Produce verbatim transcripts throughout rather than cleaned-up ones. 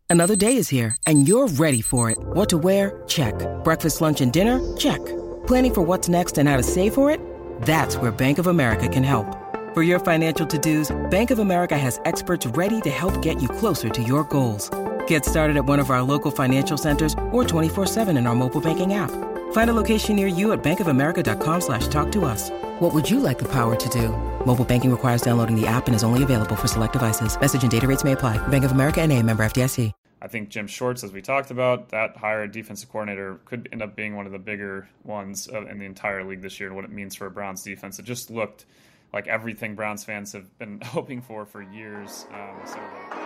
Another day is here, and you're ready for it. What to wear? Check. Breakfast, lunch, and dinner? Check. Planning for what's next and how to save for it? That's where Bank of America can help. For your financial to-dos, Bank of America has experts ready to help get you closer to your goals. Get started at one of our local financial centers or twenty-four seven in our mobile banking app. Find a location near you at bankofamerica.com slash talk to us. What would you like the power to do? Mobile banking requires downloading the app and is only available for select devices. Message and data rates may apply. Bank of America N A, member F D I C. I think Jim Schwartz, as we talked about, that hire defensive coordinator could end up being one of the bigger ones in the entire league this year and what it means for a Browns defense. It just looked like everything Browns fans have been hoping for for years. Um, so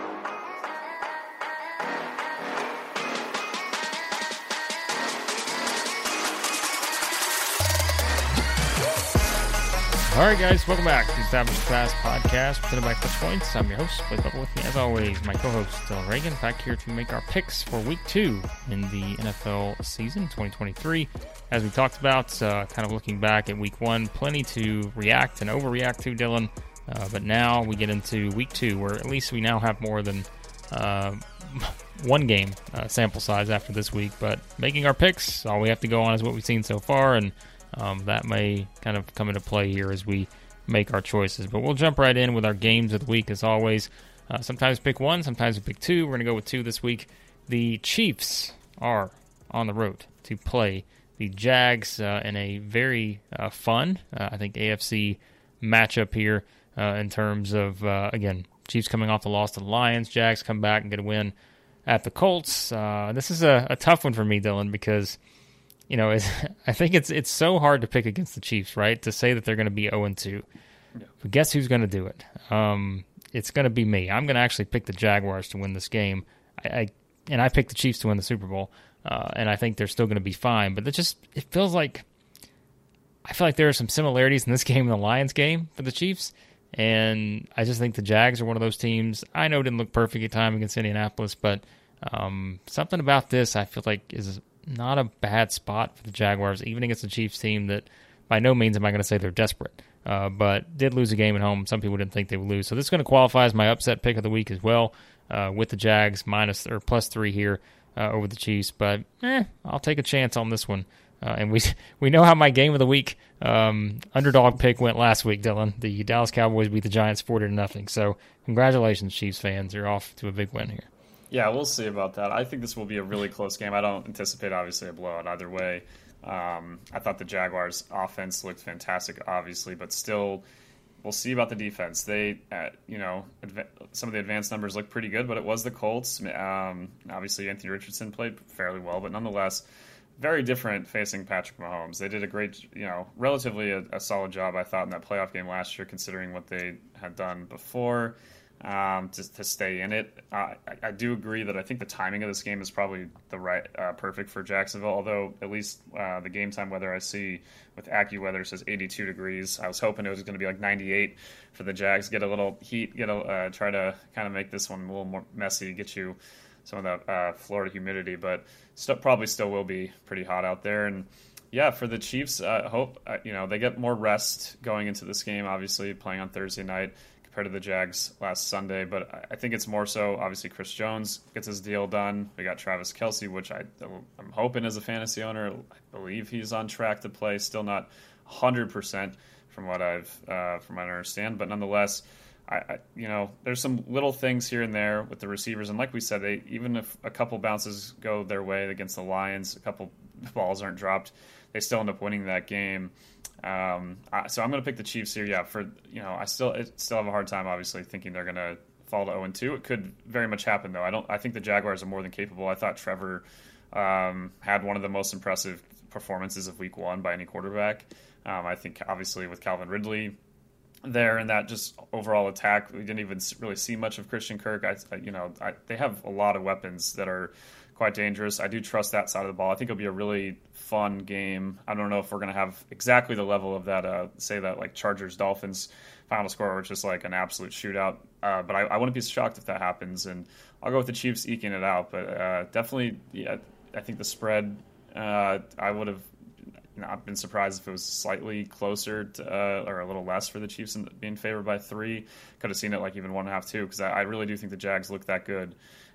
All right, guys, welcome back to the Established Pass Podcast, presented by Clutch Points. I'm your host, Blake Buckle. With me, as always, my co-host, Dylan Reagan, back here to make our picks for Week two in the N F L season twenty twenty-three. As we talked about, uh, kind of looking back at Week one, plenty to react and overreact to, Dylan. Uh, but now we get into Week two, where at least we now have more than uh, one game uh, sample size after this week. But making our picks, all we have to go on is what we've seen so far, and Um, that may kind of come into play here as we make our choices. But we'll jump right in with our games of the week as always. Uh, sometimes pick one, sometimes we pick two. We're going to go with two this week. The Chiefs are on the road to play the Jags uh, in a very uh, fun, uh, I think, A F C matchup here uh, in terms of, uh, again, Chiefs coming off the loss to the Lions. Jags come back and get a win at the Colts. Uh, this is a, a tough one for me, Dylan, because You know, it's, I think it's it's so hard to pick against the Chiefs, right? To say that they're going to be oh and two. Yeah. But guess who's going to do it? Um, it's going to be me. I'm going to actually pick the Jaguars to win this game. I, I and I picked the Chiefs to win the Super Bowl, uh, and I think they're still going to be fine. But it just it feels like I feel like there are some similarities in this game and the Lions game for the Chiefs, and I just think the Jags are one of those teams. I know it didn't look perfect at time against Indianapolis, but um, something about this I feel like is not a bad spot for the Jaguars, even against the Chiefs team that by no means am I going to say they're desperate, uh, but did lose a game at home. Some people didn't think they would lose. So this is going to qualify as my upset pick of the week as well, uh, with the Jags minus or plus three here uh, over the Chiefs. But eh, I'll take a chance on this one. Uh, and we we know how my game of the week um, underdog pick went last week, Dylan. The Dallas Cowboys beat the Giants forty to nothing. So congratulations, Chiefs fans. You're off to a big win here. Yeah, we'll see about that. I think this will be a really close game. I don't anticipate, obviously, a blowout either way. Um, I thought the Jaguars' offense looked fantastic, obviously, but still, we'll see about the defense. They, uh, you know, adv- some of the advanced numbers look pretty good, but it was the Colts. Um, obviously, Anthony Richardson played fairly well, but nonetheless, very different facing Patrick Mahomes. They did a great, you know, relatively a, a solid job, I thought, in that playoff game last year, considering what they had done before. Um, to, to stay in it. Uh, I, I do agree that I think the timing of this game is probably the right, uh, perfect for Jacksonville, although at least uh, the game time weather I see with AccuWeather says eighty-two degrees. I was hoping it was going to be like ninety-eight for the Jags, get a little heat, get a, uh, try to kind of make this one a little more messy, get you some of that uh, Florida humidity, but still, probably still will be pretty hot out there. And yeah, for the Chiefs, I uh, hope, uh, you know, they get more rest going into this game, obviously playing on Thursday night compared to the Jags last Sunday, but I think it's more so, obviously, Chris Jones gets his deal done. We got Travis Kelce, which I, I'm hoping as a fantasy owner, I believe he's on track to play. Still not one hundred percent from what I've, uh, from what I understand, but nonetheless, I, I, you know, there's some little things here and there with the receivers, and like we said, they, even if a couple bounces go their way against the Lions, a couple balls aren't dropped, they still end up winning that game. Um, so I'm going to pick the Chiefs here. Yeah, for you know, I still it, still have a hard time, obviously, thinking they're going to fall to oh and two. It could very much happen, though. I don't. I think the Jaguars are more than capable. I thought Trevor um, had one of the most impressive performances of Week One by any quarterback. Um, I think, obviously, with Calvin Ridley there and that just overall attack, we didn't even really see much of Christian Kirk. I, you know, I, they have a lot of weapons that are quite dangerous. I do trust that side of the ball. I think it'll be a really fun game. I don't know if we're going to have exactly the level of that, uh, say that like Chargers-Dolphins final score, which is like an absolute shootout. Uh, but I, I wouldn't be shocked if that happens. And I'll go with the Chiefs eking it out. But uh, definitely, yeah, I think the spread, uh, I would have not been surprised if it was slightly closer to, uh, or a little less for the Chiefs in being favored by three. Could have seen it like even one and a half, two, because I, I really do think the Jags look that good.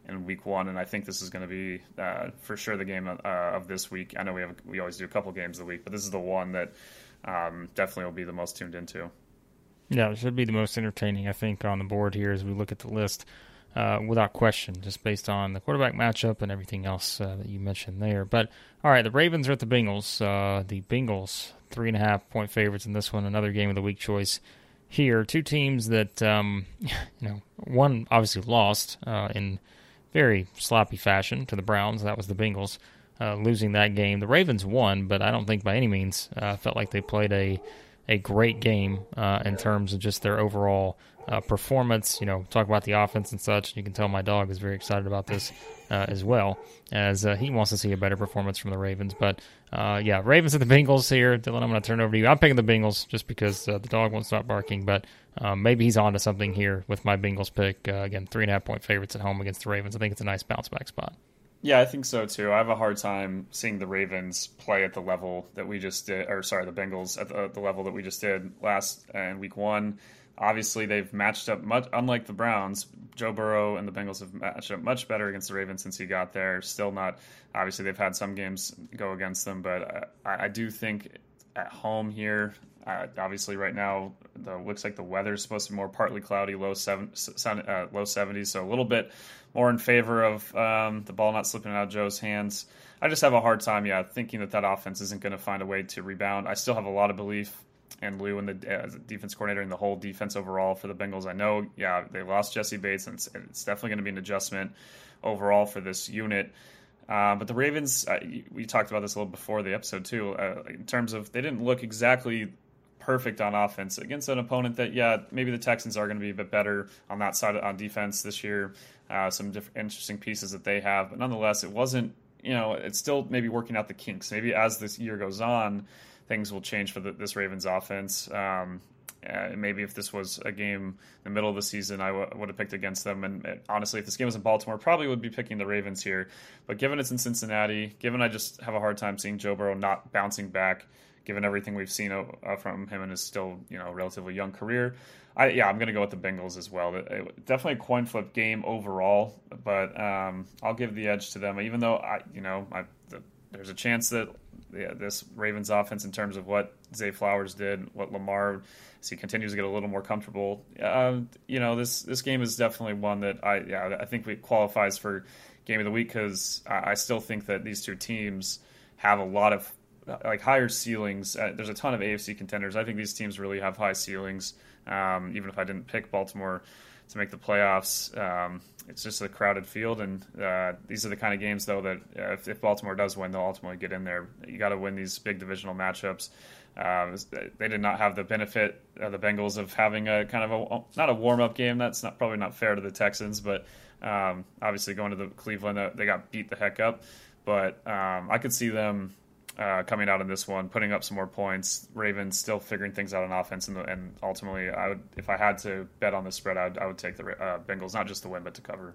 in week one, and I think this is going to be uh, for sure the game uh, of this week. I know we have we always do a couple games a week, but this is the one that um, definitely will be the most tuned into. Yeah, it should be the most entertaining, I think, on the board here as we look at the list, uh, without question, just based on the quarterback matchup and everything else uh, that you mentioned there. But, all right, the Ravens are at the Bengals. Uh, the Bengals, three and a half point favorites in this one, another game of the week choice here. Two teams that, um, you know, one obviously lost uh, in very sloppy fashion to the Browns. That was the Bengals uh, losing that game. The Ravens won, but I don't think by any means uh, felt like they played a a great game uh, in terms of just their overall uh, performance. You know, talk about the offense and such. You can tell my dog is very excited about this uh, as well, as uh, he wants to see a better performance from the Ravens. But, uh, yeah, Ravens at the Bengals here. Dylan, I'm going to turn it over to you. I'm picking the Bengals just because uh, the dog won't stop barking, but um, maybe he's on to something here with my Bengals pick. Uh, again, three and a half point favorites at home against the Ravens. I think it's a nice bounce-back spot. Yeah, I think so too. I have a hard time seeing the Ravens play at the level that we just did, or sorry, the Bengals at the, the level that we just did last uh, in week one. Obviously, they've matched up much, unlike the Browns. Joe Burrow and the Bengals have matched up much better against the Ravens since he got there. Still not, obviously, they've had some games go against them, but I, I do think at home here, uh, obviously right now, the looks like the weather is supposed to be more partly cloudy, low seven, sun, uh, low seventies, so a little bit more in favor of um, the ball not slipping out of Joe's hands. I just have a hard time, yeah, thinking that that offense isn't going to find a way to rebound. I still have a lot of belief in Lou and the uh, defense coordinator and the whole defense overall for the Bengals. I know, yeah, they lost Jesse Bates, and it's, it's definitely going to be an adjustment overall for this unit. Uh, but the Ravens, uh, we talked about this a little before the episode too, uh, in terms of they didn't look exactly perfect on offense against an opponent that, yeah, maybe the Texans are going to be a bit better on that side on defense this year. Uh, some different interesting pieces that they have, but nonetheless, it wasn't, you know, it's still maybe working out the kinks. Maybe as this year goes on, things will change for the, this Ravens offense. Um, uh, maybe if this was a game in the middle of the season, I w- would have picked against them. And uh, honestly, if this game was in Baltimore, probably would be picking the Ravens here. But given it's in Cincinnati, given I just have a hard time seeing Joe Burrow not bouncing back, given everything we've seen uh, from him in his still, you know, relatively young career, I, yeah, I'm going to go with the Bengals as well. It, it, definitely a coin flip game overall, but um, I'll give the edge to them. Even though I, you know, I, the, there's a chance that yeah, this Ravens offense, in terms of what Zay Flowers did, what Lamar, as he continues to get a little more comfortable, uh, you know, this this game is definitely one that I, yeah, I think it qualifies for game of the week because I, I still think that these two teams have a lot of like higher ceilings. Uh, there's a ton of A F C contenders. I think these teams really have high ceilings. Um, even if I didn't pick Baltimore to make the playoffs, um, it's just a crowded field. And uh, these are the kind of games, though, that uh, if, if Baltimore does win, they'll ultimately get in there. You got to win these big divisional matchups. Uh, they did not have the benefit of the Bengals of having a kind of a, not a warm-up game. That's not probably not fair to the Texans, but um, obviously going to the Cleveland, uh, they got beat the heck up. But um, I could see them Uh, coming out in this one, putting up some more points. Ravens still figuring things out on offense, and, and ultimately, I would, if I had to bet on the spread, I would, I would take the uh, Bengals, not just to win, but to cover.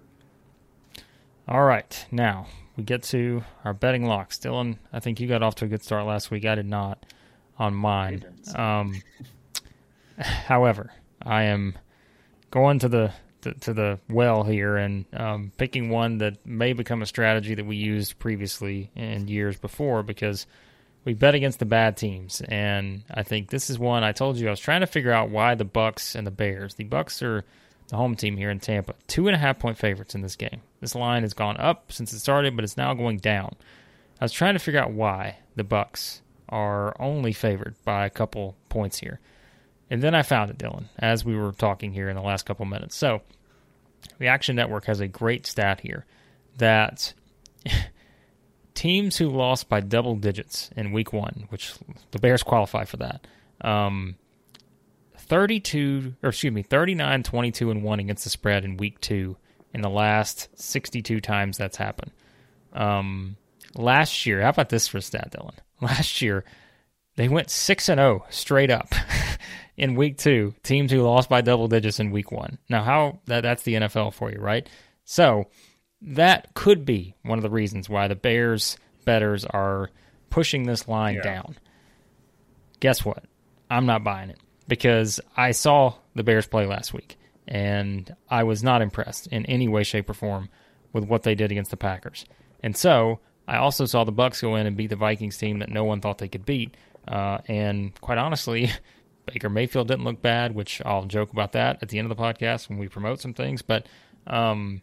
All right, now we get to our betting locks. Dylan, I think you got off to a good start last week. I did not on mine. Um, however, I am going to the to, to the well here and um, picking one that may become a strategy that we used previously in years before because we bet against the bad teams. And I think this is one I told you I was trying to figure out why the Bucs and the Bears. The Bucs are the home team here in Tampa. Two and a half point favorites in this game. This line has gone up since it started, but it's now going down. I was trying to figure out why the Bucs are only favored by a couple points here. And then I found it, Dylan, as we were talking here in the last couple minutes. So, the Action Network has a great stat here that teams who lost by double digits in week one, which the Bears qualify for that, um, thirty-two, or excuse me, thirty-nine, twenty-two, and one against the spread in week two in the last sixty-two times that's happened. Um, last year, how about this for a stat, Dylan? Last year, they went six and oh straight up in week two, teams who lost by double digits in week one. Now, how that, that's the N F L for you, right? So that could be one of the reasons why the Bears bettors are pushing this line yeah. down. Guess what? I'm not buying it because I saw the Bears play last week, and I was not impressed in any way, shape, or form with what they did against the Packers. And so I also saw the Bucs go in and beat the Vikings team that no one thought they could beat. Uh, and quite honestly, Baker Mayfield didn't look bad, which I'll joke about that at the end of the podcast when we promote some things. But um,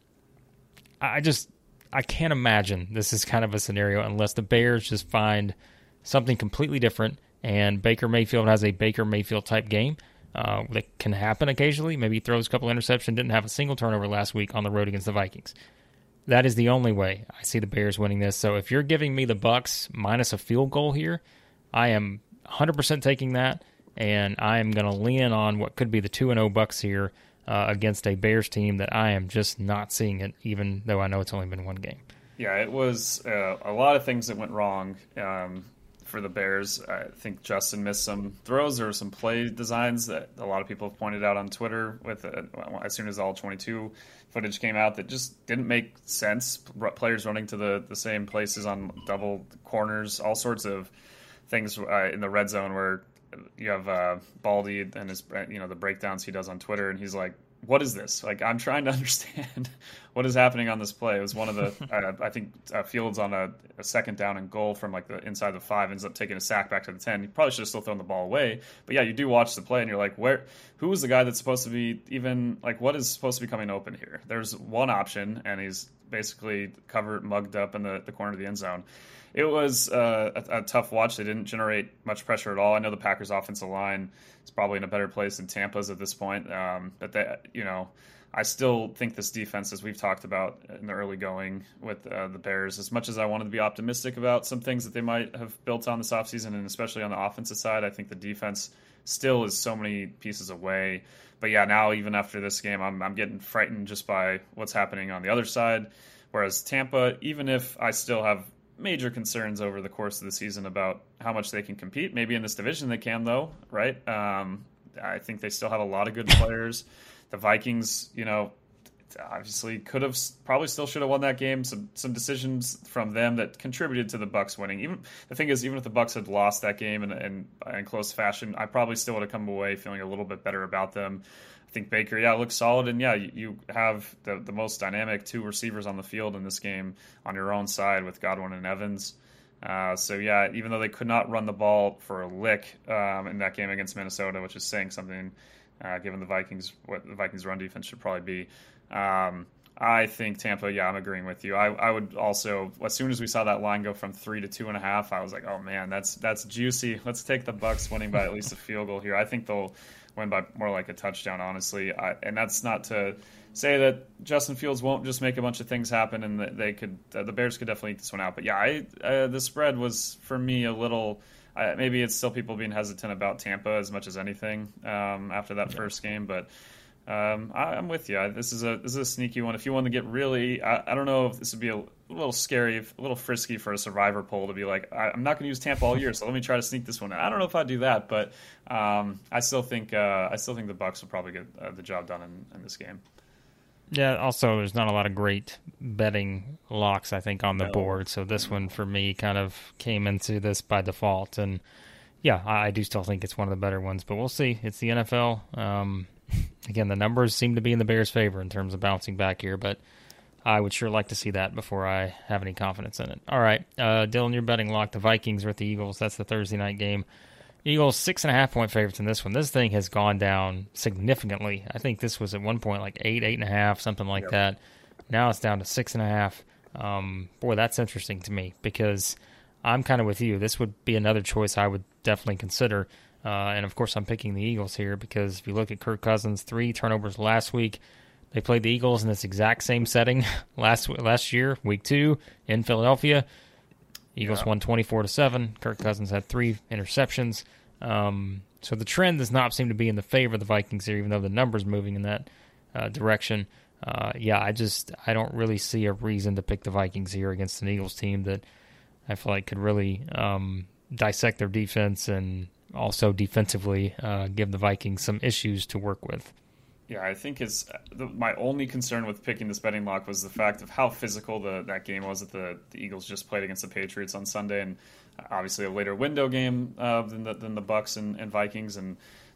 I just I can't imagine this is kind of a scenario unless the Bears just find something completely different and Baker Mayfield has a Baker Mayfield type game. Uh, that can happen occasionally. Maybe he throws a couple interceptions, didn't have a single turnover last week on the road against the Vikings. That is the only way I see the Bears winning this. So if you're giving me the Bucs minus a field goal here, I am one hundred percent taking that, and I am going to lean on what could be the two and oh Bucs here uh, against a Bears team that I am just not seeing it, even though I know it's only been one game. Yeah, it was uh, a lot of things that went wrong. Um, For the Bears, I think Justin missed some throws. There were some play designs that a lot of people have pointed out on Twitter with uh, as soon as all twenty-two footage came out that just didn't make sense. Players running to the, the same places on double corners, all sorts of things uh, in the red zone where you have uh, Baldy and his you know the breakdowns he does on Twitter, and he's like, what is this? Like, I'm trying to understand what is happening on this play. It was one of the, uh, I think uh, Fields on a, a second down and goal from like the inside the five ends up taking a sack back to the ten. He probably should have still thrown the ball away. But yeah, you do watch the play and you're like, where, who is the guy that's supposed to be even, like, what is supposed to be coming open here? There's one option and he's basically covered, mugged up in the, the corner of the end zone. It was uh, a, a tough watch. They didn't generate much pressure at all. I know the Packers' offensive line is probably in a better place than Tampa's at this point. Um, but they, you know, I still think this defense, as we've talked about in the early going with uh, the Bears, as much as I wanted to be optimistic about some things that they might have built on this offseason, and especially on the offensive side, I think the defense still is so many pieces away. But yeah, now even after this game, I'm, I'm getting frightened just by what's happening on the other side. Whereas Tampa, even if I still have major concerns over the course of the season about how much they can compete. Maybe in this division they can, though, right? Um, I think they still have a lot of good players. The Vikings, you know, obviously could have, probably still should have won that game. Some some decisions from them that contributed to the Bucs winning. Even the thing is, even if the Bucs had lost that game in, in, in close fashion, I probably still would have come away feeling a little bit better about them. I think Baker, yeah, looks solid, and yeah, you, you have the, the most dynamic two receivers on the field in this game on your own side with Godwin and Evans. Uh, so yeah, even though they could not run the ball for a lick um, in that game against Minnesota, which is saying something, uh, given the Vikings, what the Vikings' run defense should probably be. Um, I think Tampa, yeah, I'm agreeing with you. I, I would also, as soon as we saw that line go from three to two and a half, I was like, oh man, that's that's juicy. Let's take the Bucs winning by at least a field goal here. I think they'll win by more like a touchdown, honestly. I, and that's not to say that Justin Fields won't just make a bunch of things happen and that they could, uh, the Bears could definitely eat this one out. But yeah, I, uh, the spread was for me a little. Uh, maybe it's still people being hesitant about Tampa as much as anything um, after that yeah. first game, but. Um, I, I'm with you. This is a this is a sneaky one. If you want to get really, I, I don't know if this would be a, a little scary, a little frisky for a survivor poll to be like, I, I'm not going to use Tampa all year, so let me try to sneak this one in. I don't know if I'd do that, but um, I still think uh, I still think the Bucs will probably get uh, the job done in, in this game. Yeah. Also, there's not a lot of great betting locks, I think, on the no. board. So this one for me kind of came into this by default, and yeah, I, I do still think it's one of the better ones. But we'll see. It's the N F L. Um, Again, the numbers seem to be in the Bears' favor in terms of bouncing back here, but I would sure like to see that before I have any confidence in it. All right, uh, Dylan, you're betting lock. The Vikings are at the Eagles. That's the Thursday night game. Eagles, six and a half point favorites in this one. This thing has gone down significantly. I think this was at one point like eight, eight and a half, something like yep. that. Now it's down to six and a half. Um, boy, that's interesting to me because I'm kind of with you. This would be another choice I would definitely consider. Uh, and, of course, I'm picking the Eagles here because if you look at Kirk Cousins, three turnovers last week. They played the Eagles in this exact same setting last last year, week two, in Philadelphia. Eagles yeah. won twenty-four to seven. Kirk Cousins had three interceptions. Um, so the trend does not seem to be in the favor of the Vikings here, even though the number's moving in that uh, direction. Uh, yeah, I just I don't really see a reason to pick the Vikings here against an Eagles team that I feel like could really um, dissect their defense and also defensively uh, give the Vikings some issues to work with. Yeah, I think it's the, my only concern with picking this betting lock was the fact of how physical the that game was that the, the Eagles just played against the Patriots on Sunday, and obviously a later window game uh, than the than the Bucs and, and Vikings. And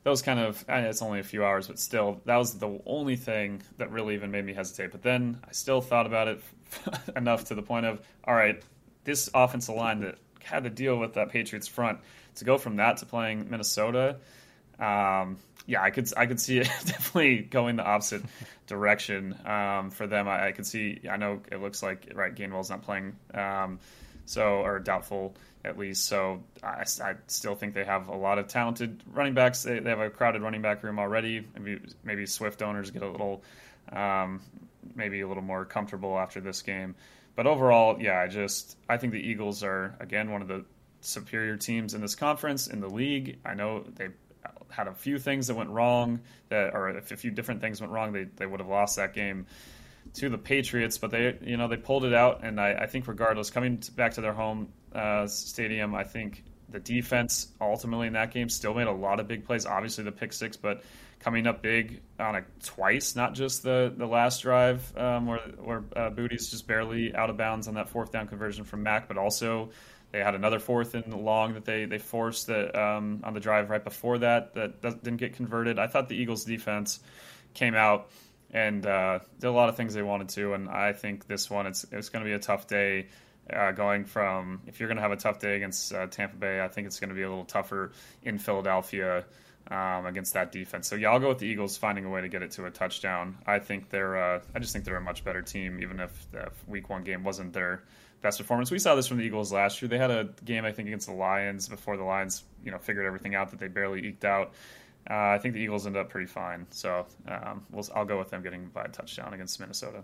those kind of, I know it's only a few hours, but still, that was the only thing that really even made me hesitate. But then I still thought about it enough to the point of, all right, this offensive line that had to deal with that Patriots front, to go from that to playing Minnesota, um, yeah, I could I could see it definitely going the opposite direction um, for them. I, I could see, I know it looks like, right, Gainwell's not playing, um, so or doubtful at least. So I, I still think they have a lot of talented running backs. They, they have a crowded running back room already. Maybe maybe Swift owners get a little, um, maybe a little more comfortable after this game. But overall, yeah, I just I think the Eagles are, again, one of the superior teams in this conference, in the league. I know they had a few things that went wrong, that or if a few different things went wrong, they, they would have lost that game to the Patriots. But they, you know, they pulled it out, and I, I think regardless, coming to, back to their home uh, stadium, I think the defense ultimately in that game still made a lot of big plays. Obviously the pick six, but coming up big on a twice, not just the, the last drive um, where where uh, Booty's just barely out of bounds on that fourth down conversion from Mack, but also they had another fourth and long that they they forced that um, on the drive right before that, that that didn't get converted. I thought the Eagles defense came out and uh, did a lot of things they wanted to, and I think this one it's it's going to be a tough day. Uh, going from, if you're going to have a tough day against uh, Tampa Bay, I think it's going to be a little tougher in Philadelphia um, against that defense. So yeah, I'll go with the Eagles finding a way to get it to a touchdown. I think they're, uh, I just think they're a much better team, even if the Week One game wasn't their best performance. We saw this from the Eagles last year. They had a game, I think, against the Lions before the Lions, you know, figured everything out that they barely eked out. Uh, I think the Eagles ended up pretty fine. So um, we'll, I'll go with them getting by a touchdown against Minnesota.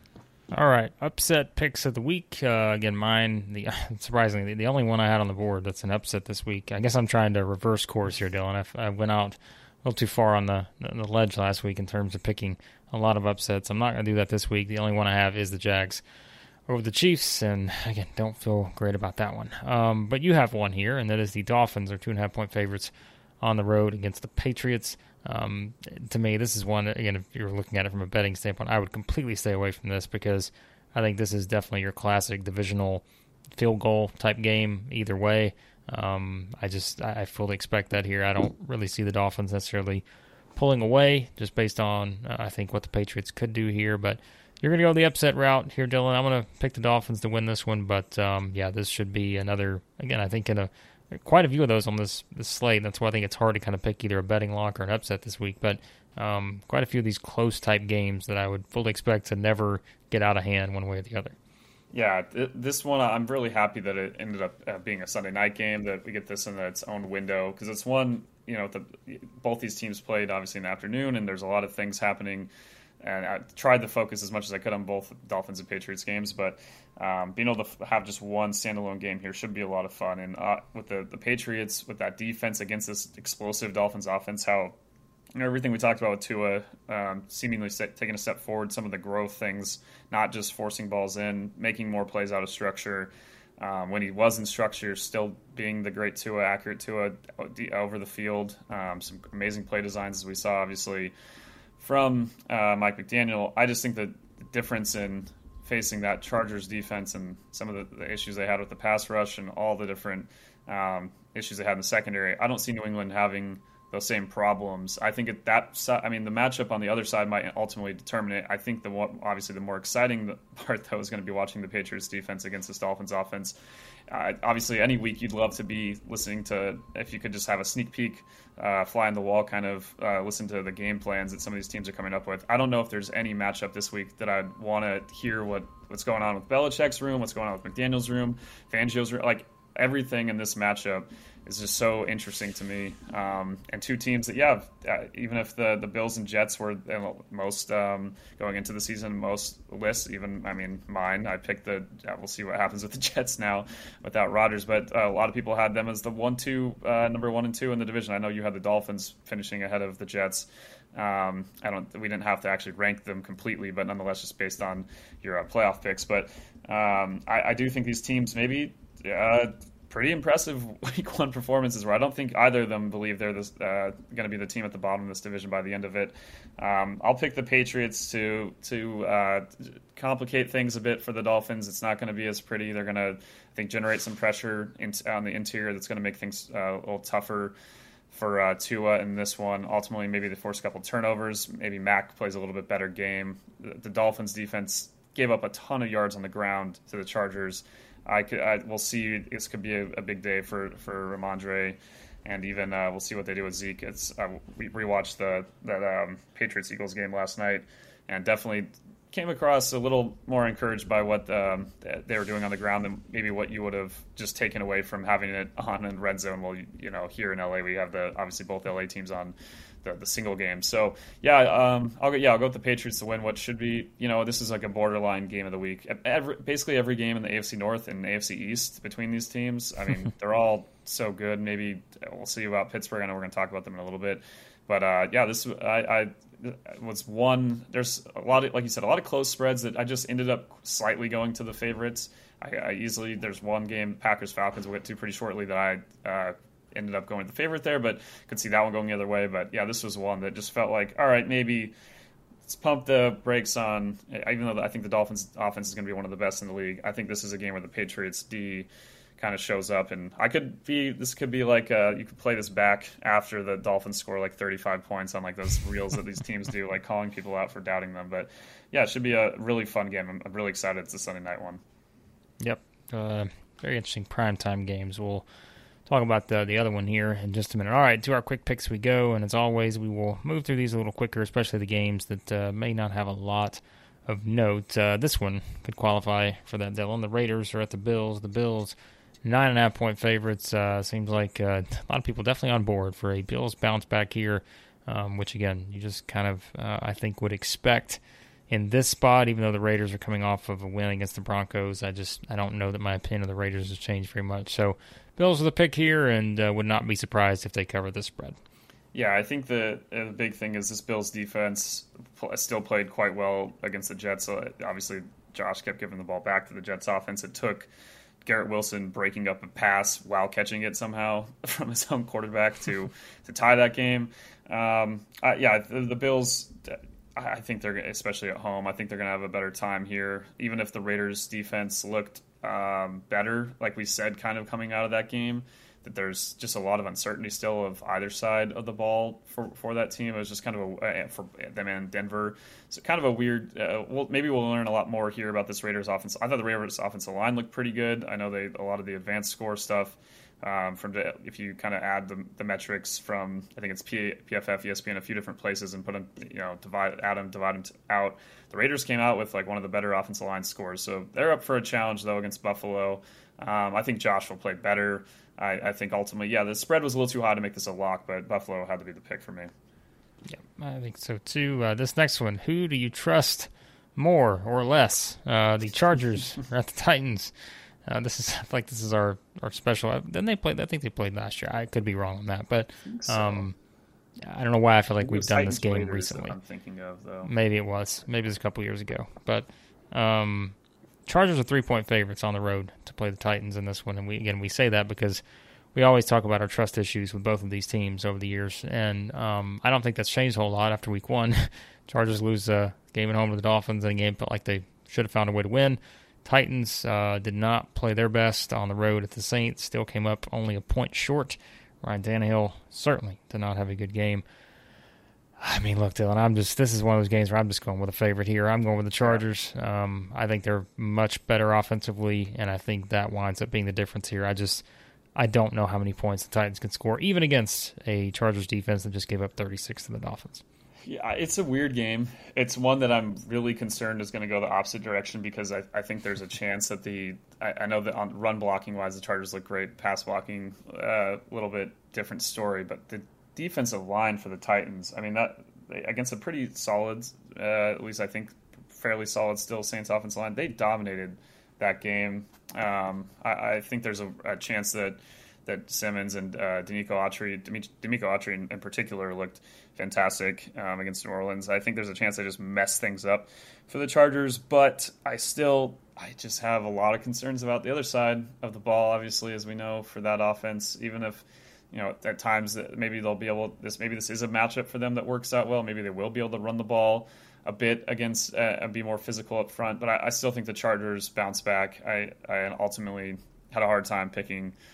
All right, upset picks of the week. Uh, again, mine, the surprisingly, the only one I had on the board that's an upset this week. I guess I'm trying to reverse course here, Dylan. I, I went out a little too far on the, the ledge last week in terms of picking a lot of upsets. I'm not going to do that this week. The only one I have is the Jags over the Chiefs, and again, don't feel great about that one. Um, but you have one here, and that is the Dolphins are two and a half point favorites on the road against the Patriots. Um, to me, this is one, again, if you're looking at it from a betting standpoint, I would completely stay away from this because I think this is definitely your classic divisional field goal type game either way. Um, I just, I fully expect that here. I don't really see the Dolphins necessarily pulling away just based on, uh, I think, what the Patriots could do here. But you're going to go the upset route here, Dylan. I'm going to pick the Dolphins to win this one. But, um, yeah, this should be another, again, I think in a, quite a few of those on this, this slate. That's why I think it's hard to kind of pick either a betting lock or an upset this week. But um, quite a few of these close-type games that I would fully expect to never get out of hand one way or the other. Yeah, th- this one, I'm really happy that it ended up uh, being a Sunday night game, that we get this in its own window, because it's one, you know, the, both these teams played obviously in the afternoon, and there's a lot of things happening. And I tried to focus as much as I could on both Dolphins and Patriots games, but um, being able to have just one standalone game here should be a lot of fun. And uh, with the, the Patriots, with that defense against this explosive Dolphins offense, how, you know, everything we talked about with Tua, um, seemingly set, taking a step forward, some of the growth things, not just forcing balls in, making more plays out of structure. Um, when he was in structure, still being the great Tua, accurate Tua over the field. Um, some amazing play designs, as we saw, obviously, from uh, Mike McDaniel. I just think that the difference in facing that Chargers defense and some of the, the issues they had with the pass rush and all the different um, issues they had in the secondary, I don't see New England having those same problems. I think at that side, I mean, the matchup on the other side might ultimately determine it. I think the one, obviously the more exciting part, though, is going to be watching the Patriots defense against this Dolphins offense. Uh, obviously, any week you'd love to be listening to, if you could just have a sneak peek, uh, fly on the wall, kind of uh, listen to the game plans that some of these teams are coming up with. I don't know if there's any matchup this week that I'd want to hear what, what's going on with Belichick's room, what's going on with McDaniel's room, Fangio's room. Like, everything in this matchup is just so interesting to me. Um, and two teams that, yeah, uh, even if the, the Bills and Jets were most um, going into the season, most lists, even, I mean, mine, I picked the, yeah, we'll see what happens with the Jets now without Rodgers, but uh, a lot of people had them as the one, two, uh, number one and two in the division. I know you had the Dolphins finishing ahead of the Jets. Um, I don't, we didn't have to actually rank them completely, but nonetheless, just based on your uh, playoff picks. But um, I, I do think these teams maybe, uh, pretty impressive week one performances where I don't think either of them believe they're this, uh, going to be the team at the bottom of this division by the end of it. Um, I'll pick the Patriots to to uh, complicate things a bit for the Dolphins. It's not going to be as pretty. They're going to, I think, generate some pressure in, on the interior that's going to make things uh, a little tougher for uh, Tua in this one. Ultimately, maybe they force a couple turnovers. Maybe Mac plays a little bit better game. The, the Dolphins defense gave up a ton of yards on the ground to the Chargers. I could, I, we'll see. This could be a, a big day for for Ramondre, and even uh, we'll see what they do with Zeke. It's uh, we rewatched the that um, Patriots Eagles game last night, and definitely came across a little more encouraged by what um, they were doing on the ground than maybe what you would have just taken away from having it on in red zone. Well, you know, here in L A we have the obviously both L A teams on the, the single game. So yeah, um, I'll go. Yeah, I'll go with the Patriots to win what should be. You know, this is like a borderline game of the week. Every, basically every game in the A F C North and A F C East between these teams. I mean, they're all so good. Maybe we'll see about Pittsburgh. I know we're going to talk about them in a little bit, but uh, yeah, this I. I was one. There's a lot of, like you said, a lot of close spreads that I just ended up slightly going to the favorites. I, I easily there's one game, Packers Falcons, we'll get to pretty shortly, that I uh, ended up going to the favorite there, but could see that one going the other way. But yeah, this was one that just felt like, all right, maybe let's pump the brakes on. Even though I think the Dolphins' offense is going to be one of the best in the league, I think this is a game where the Patriots D kind of shows up, and I could be this could be like uh, you could play this back after the Dolphins score like thirty-five points on like those reels that these teams do, like calling people out for doubting them. But yeah, it should be a really fun game. I'm, I'm really excited. It's a Sunday night one. Yep, uh, very interesting primetime games. We'll talk about the the other one here in just a minute. All right, to our quick picks we go, and as always, we will move through these a little quicker, especially the games that uh, may not have a lot of note. Uh, this one could qualify for that, Dylan. The Raiders are at the Bills. The Bills, Nine and a half point favorites. Uh, seems like uh, a lot of people definitely on board for a Bills bounce back here, um, which again, you just kind of, uh, I think, would expect in this spot, even though the Raiders are coming off of a win against the Broncos. I just, I don't know that my opinion of the Raiders has changed very much. So Bills are the pick here, and uh, would not be surprised if they cover the spread. Yeah, I think the, uh, the big thing is this Bills defense still played quite well against the Jets. So obviously, Josh kept giving the ball back to the Jets offense. It took Garrett Wilson breaking up a pass while catching it somehow from his own quarterback to to tie that game. Um, uh, yeah, the, the Bills, I think they're, especially at home, I think they're going to have a better time here. Even if the Raiders defense looked um, better, like we said, kind of coming out of that game, that there's just a lot of uncertainty still of either side of the ball for, for that team. It was just kind of a, for them in Denver. So kind of a weird, uh, well, maybe we'll learn a lot more here about this Raiders offense. I thought the Raiders offensive line looked pretty good. I know they, a lot of the advanced score stuff um, from the, if you kind of add the, the metrics from, I think it's P, PFF, E S P N, a few different places and put them, you know, divide, add them, divide them out. The Raiders came out with like one of the better offensive line scores. So they're up for a challenge though against Buffalo. Um, I think Josh will play better. I, I think ultimately, yeah, the spread was a little too high to make this a lock, but Buffalo had to be the pick for me. Yeah, I think so too. Uh, this next one, who do you trust more or less? Uh, the Chargers or at the Titans? Uh, this is I feel like this is our, our special. Then they played. I think they played last year. I could be wrong on that, but um, I don't know why I feel like we've done this game recently. I'm thinking of though. Maybe it was. Maybe it was a couple years ago, but. Um, Chargers are three-point favorites on the road to play the Titans in this one, and we again we say that because we always talk about our trust issues with both of these teams over the years, and um, I don't think that's changed a whole lot after Week One. Chargers lose a game at home to the Dolphins, and a game felt like they should have found a way to win. Titans uh, did not play their best on the road at the Saints, still came up only a point short. Ryan Tannehill certainly did not have a good game. I mean, look, Dylan, I'm just, this is one of those games where I'm just going with a favorite here. I'm going with the Chargers. Um, I think they're much better offensively, and I think that winds up being the difference here. I just, I don't know how many points the Titans can score, even against a Chargers defense that just gave up thirty-six to the Dolphins. Yeah, it's a weird game. It's one that I'm really concerned is going to go the opposite direction because I, I think there's a chance that the, I, I know that on run blocking wise, the Chargers look great. Pass blocking, a uh, little bit different story, but the defensive line for the Titans, I mean, that against a pretty solid, uh, at least I think fairly solid still Saints offensive line, they dominated that game. Um, I, I think there's a, a chance that that Simmons and uh, Denico Autry, Denico Autry in, in particular, looked fantastic um, against New Orleans. I think there's a chance they just mess things up for the Chargers, but I still, I just have a lot of concerns about the other side of the ball, obviously, as we know, for that offense, even if, you know, at times that maybe they'll be able, this maybe this is a matchup for them that works out well. Maybe they will be able to run the ball a bit against uh, and be more physical up front, but I, I still think the Chargers bounce back. I, I ultimately had a hard time picking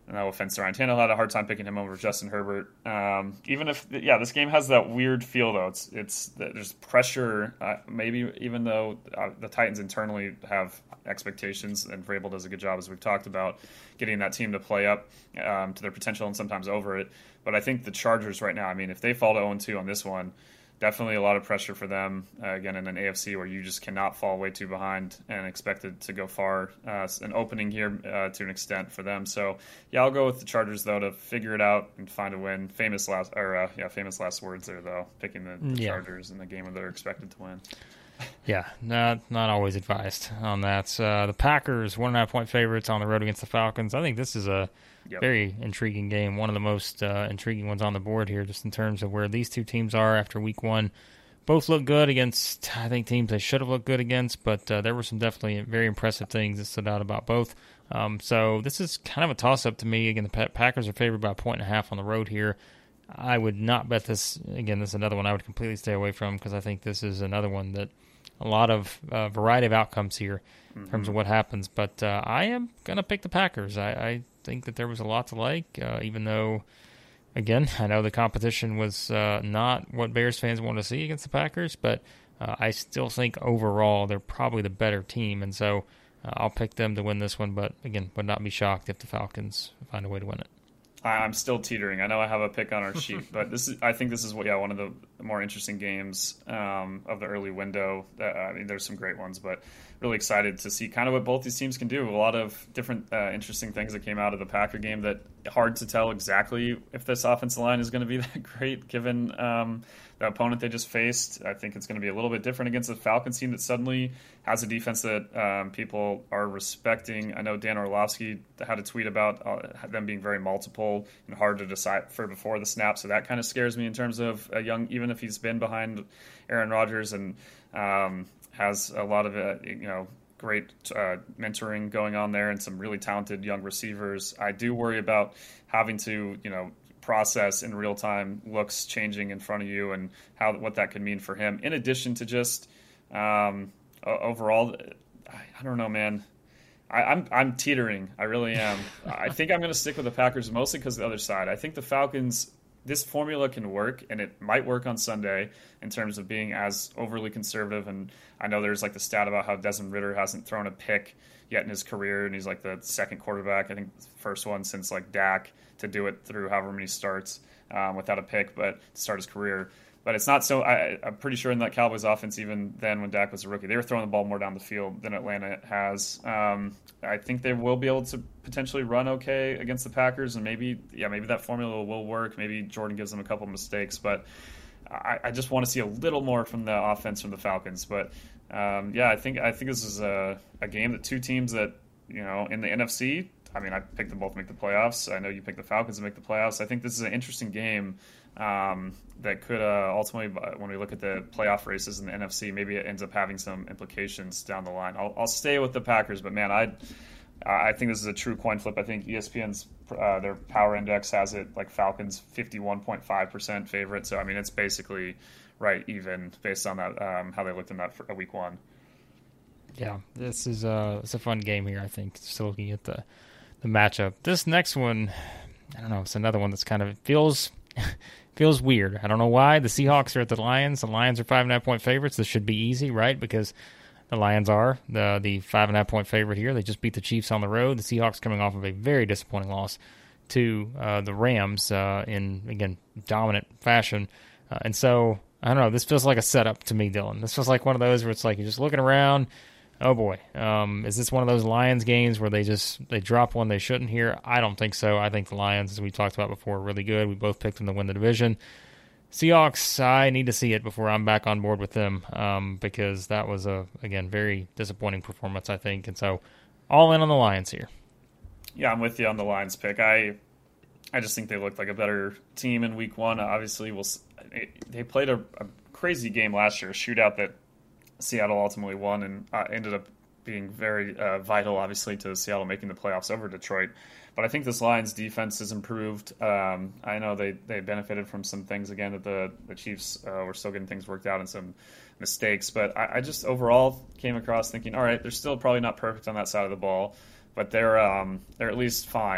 No offense to Ryan Tannehill, had a hard time picking him over Justin Herbert. Um, even if, yeah, this game has that weird feel though. It's it's there's pressure. Uh, maybe even though uh, the Titans internally have expectations, and Vrabel does a good job, as we've talked about, getting that team to play up um, to their potential and sometimes over it. But I think the Chargers right now, I mean, if they fall to oh and two on this one, definitely a lot of pressure for them, uh, again, in an A F C where you just cannot fall way too behind and expect it to go far. Uh, an opening here uh, to an extent for them. So, yeah, I'll go with the Chargers, though, to figure it out and find a win. Famous last or uh, yeah, famous last words there, though, picking the, the yeah. Chargers in the game where they're expected to win. Yeah, not not always advised on that. Uh, the Packers, one and a half point favorites on the road against the Falcons. I think this is a yep. very intriguing game, one of the most uh, intriguing ones on the board here, just in terms of where these two teams are after week one. Both look good against, I think, teams they should have looked good against, but uh, there were some definitely very impressive things that stood out about both. Um, so this is kind of a toss-up to me. Again, the Packers are favored by a point and a half on the road here. I would not bet this. Again, this is another one I would completely stay away from, because I think this is another one that a lot of uh, variety of outcomes here in mm-hmm. terms of what happens. But uh, I am going to pick the Packers. I, I think that there was a lot to like, uh, even though, again, I know the competition was uh, not what Bears fans want to see against the Packers, but uh, I still think overall they're probably the better team. And so uh, I'll pick them to win this one, but again, would not be shocked if the Falcons find a way to win it. I'm still teetering. I know I have a pick on our sheet, but this is, I think this is what, yeah, one of the more interesting games um, of the early window. Uh, I mean, there's some great ones, but really excited to see kind of what both these teams can do. A lot of different uh, interesting things that came out of the Packer game that hard to tell exactly if this offensive line is going to be that great given um, the opponent they just faced. I think it's going to be a little bit different against the Falcons team that suddenly has a defense that um, people are respecting. I know Dan Orlovsky had a tweet about uh, them being very multiple and hard to decipher before the snap, so that kind of scares me in terms of a young, even if he's been behind Aaron Rodgers and um, has a lot of, uh, you know, great uh, mentoring going on there and some really talented young receivers. I do worry about having to, you know, process in real time looks changing in front of you and how what that could mean for him. In addition to just um, overall, I don't know, man. I, I'm I'm teetering. I really am. I think I'm going to stick with the Packers mostly because of the other side. I think the Falcons, this formula can work, and it might work on Sunday in terms of being as overly conservative. And I know there's like the stat about how Desmond Ridder hasn't thrown a pick yet in his career, and he's like the second quarterback, I think first one since like Dak to do it through however many starts um, without a pick, but to start his career. But it's not so. I, I'm pretty sure in that Cowboys offense, even then when Dak was a rookie, they were throwing the ball more down the field than Atlanta has. Um, I think they will be able to potentially run okay against the Packers, and maybe, yeah, maybe that formula will work. Maybe Jordan gives them a couple mistakes, but I, I just want to see a little more from the offense from the Falcons. But um, yeah, I think I think this is a, a game that two teams that, you know, in the N F C. I mean, I picked them both to make the playoffs. I know you picked the Falcons to make the playoffs. I think this is an interesting game um, that could uh, ultimately, when we look at the playoff races in the N F C, maybe it ends up having some implications down the line. I'll, I'll stay with the Packers, but man, I I think this is a true coin flip. I think E S P N's uh, their power index has it like Falcons fifty-one point five percent favorite. So I mean, it's basically right even based on that um, how they looked in that for week one. Yeah, this is a it's a fun game here. I think still looking at the. The matchup. This next one, I don't know. It's another one that's kind of feels feels weird. I don't know why. The Seahawks are at the Lions. The Lions are five and a half point favorites. This should be easy, right? Because the Lions are the the five and a half point favorite here. They just beat the Chiefs on the road. The Seahawks coming off of a very disappointing loss to uh, the Rams uh, in again dominant fashion, uh, and so I don't know. This feels like a setup to me, Dylan. This feels like one of those where it's like you're just looking around. Oh boy, um, is this one of those Lions games where they just they drop one they shouldn't here? I don't think so. I think the Lions, as we talked about before, are really good. We both picked them to win the division. Seahawks, I need to see it before I'm back on board with them um, because that was a again very disappointing performance, I think, and so all in on the Lions here. Yeah, I'm with you on the Lions pick. I I just think they looked like a better team in Week One. Obviously, we'll they played a, a crazy game last year, a shootout that Seattle ultimately won and uh, ended up being very uh, vital, obviously, to Seattle making the playoffs over Detroit. But I think this Lions defense has improved. Um, I know they, they benefited from some things, again, that the, the Chiefs uh, were still getting things worked out and some mistakes. But I, I just overall came across thinking, all right, they're still probably not perfect on that side of the ball, but they're um, they're at least fine.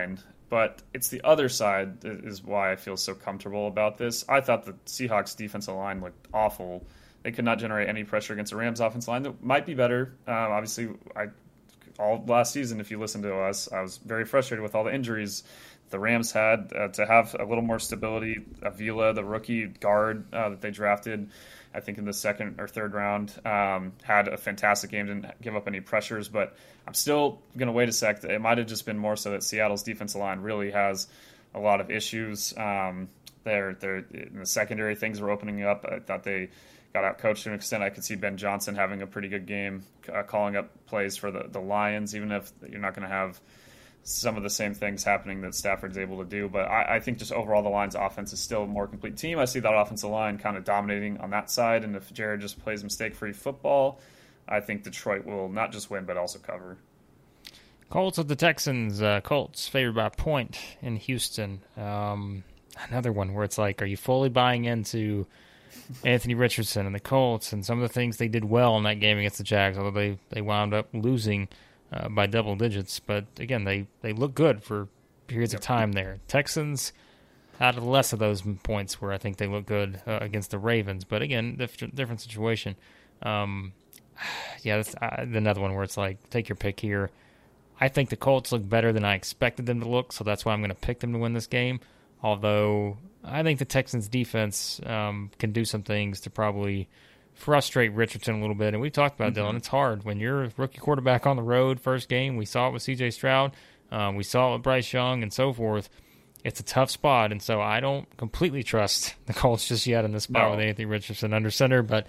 But it's the other side that is why I feel so comfortable about this. I thought the Seahawks defensive line looked awful. They could not generate any pressure against the Rams offensive line. That might be better. Um, obviously, I all last season, if you listen to us, I was very frustrated with all the injuries the Rams had. Uh, to have a little more stability, Avila, the rookie guard uh, that they drafted, I think in the second or third round, um, had a fantastic game, didn't give up any pressures, but I'm still going to wait a sec. It might have just been more so that Seattle's defensive line really has a lot of issues. Um, they're, they're in the secondary, things were opening up. I thought they got out coached to an extent. I could see Ben Johnson having a pretty good game, uh, calling up plays for the, the Lions, even if you're not going to have some of the same things happening that Stafford's able to do. But I, I think just overall the Lions' offense is still a more complete team. I see that offensive line kind of dominating on that side. And if Jared just plays mistake-free football, I think Detroit will not just win but also cover. Colts of the Texans. Uh, Colts favored by a point in Houston. Um, another one where it's like, are you fully buying into Anthony Richardson and the Colts and some of the things they did well in that game against the Jags, although they, they wound up losing Uh, by double digits, but again, they, they look good for periods yep. of time there. Texans had less of those points where I think they look good uh, against the Ravens, but again, different, different situation. Um, yeah, that's uh, another one where it's like, take your pick here. I think the Colts look better than I expected them to look, so that's why I'm going to pick them to win this game, although I think the Texans' defense um, can do some things to probably frustrate Richardson a little bit. And we talked about, mm-hmm. Dylan, it's hard when you're a rookie quarterback on the road, first game. We saw it with C J Stroud. Um, we saw it with Bryce Young and so forth. It's a tough spot, and so I don't completely trust the Colts just yet in this spot no. with Anthony Richardson under center, but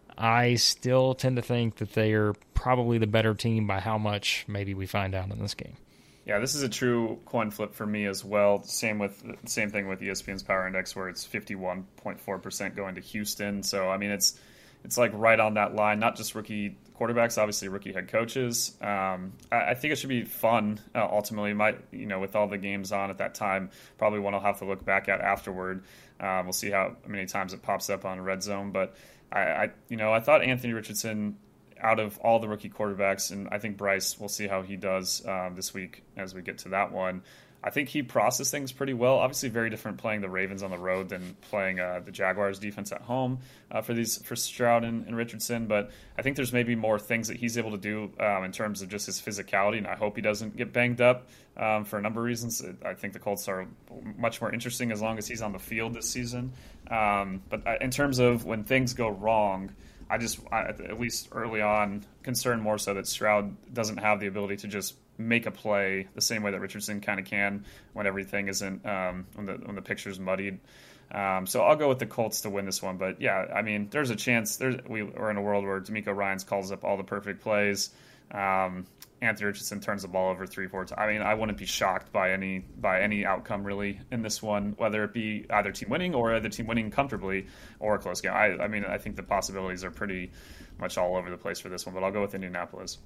I still tend to think that they are probably the better team by how much maybe we find out in this game. Yeah, this is a true coin flip for me as well. Same with same thing with E S P N's Power Index, where it's fifty-one point four percent going to Houston. So, I mean, it's It's like right on that line, not just rookie quarterbacks, obviously rookie head coaches. Um, I, I think it should be fun. Uh, ultimately, might you know with all the games on at that time, probably one I'll have to look back at afterward. Uh, we'll see how many times it pops up on Red Zone. But I, I, you know, I thought Anthony Richardson, out of all the rookie quarterbacks, and I think Bryce, we'll see how he does um, this week as we get to that one. I think he processed things pretty well. Obviously, very different playing the Ravens on the road than playing uh, the Jaguars defense at home uh, for these for Stroud and, and Richardson. But I think there's maybe more things that he's able to do um, in terms of just his physicality, and I hope he doesn't get banged up um, for a number of reasons. I think the Colts are much more interesting as long as he's on the field this season. Um, but in terms of when things go wrong, I just, I, at least early on, concerned more so that Stroud doesn't have the ability to just make a play the same way that Richardson kind of can when everything isn't um, when the when the picture's muddied. Um, so I'll go with the Colts to win this one. But yeah, I mean, there's a chance. There's we are in a world where D'Amico Ryans calls up all the perfect plays. Um, Anthony Richardson turns the ball over three, four times. I mean, I wouldn't be shocked by any by any outcome really in this one, whether it be either team winning or either team winning comfortably or a close game. I, I mean, I think the possibilities are pretty much all over the place for this one. But I'll go with Indianapolis.